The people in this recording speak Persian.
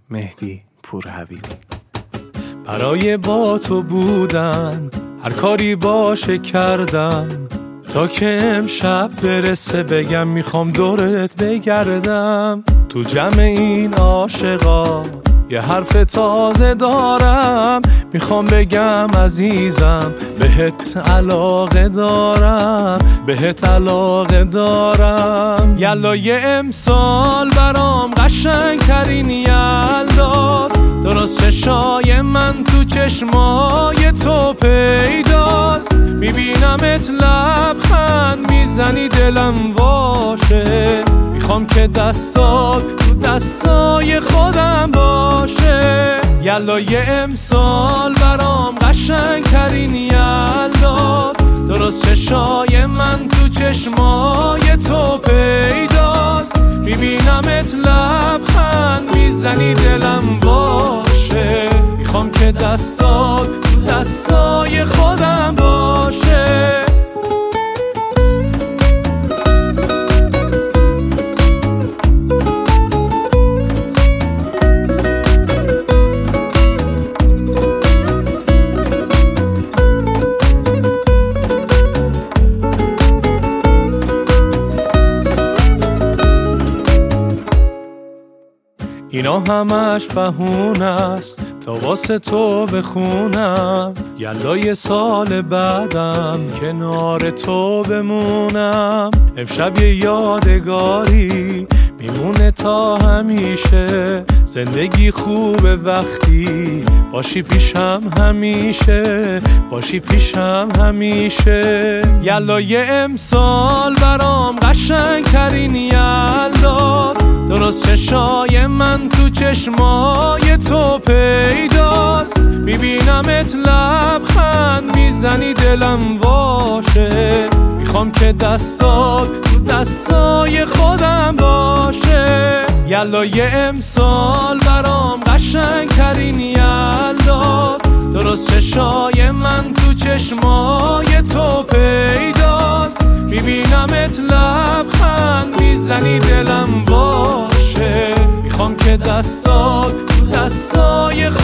مهدی پورحبیبی. برای با تو بودن هر کاری باشه کردم، تا که امشب برسه بگم میخوام دورت بگردم. تو جمع این عاشقا یه حرف تازه دارم، میخوام بگم عزیزم بهت علاقه دارم، بهت علاقه دارم. یلا یه امسال برام قشنگ ترین یلداست، درست چشای من تو چشمای تو پیداست. میبینمت لبخند میزنی دلم واشه، میخوام که دستات تو دستای خودم باشه. یلا یه امسال برام قشنگ ترین یلداست، درست چشای من تو چشمای تو پیداست. میبینمت لبخند میزنی دلم باشه، میخوام که دستات تو دستای خودم باشه. اینا همش بهونه است تا واسه تو بخونم، یلا یه سال بعدم کنار تو بمونم. امشب یه یادگاری میمونه تا همیشه، زندگی خوبه وقتی باشی پیشم همیشه، باشی پیشم همیشه. یلا یه امسال برام قشنگ ترین یلداست، درست چشای من تو چشمای تو پیداست. میبینمت لبخند میزنی دلم واشه، میخوام که دستات تو دستای خودم باشه. یلا یه امسال برام قشنگ ترین یلداست، درست چشای من تو چشمای تو پیداست. میبینمت لبخند میزنی دلم باشه، میخوام که دستات تو دستای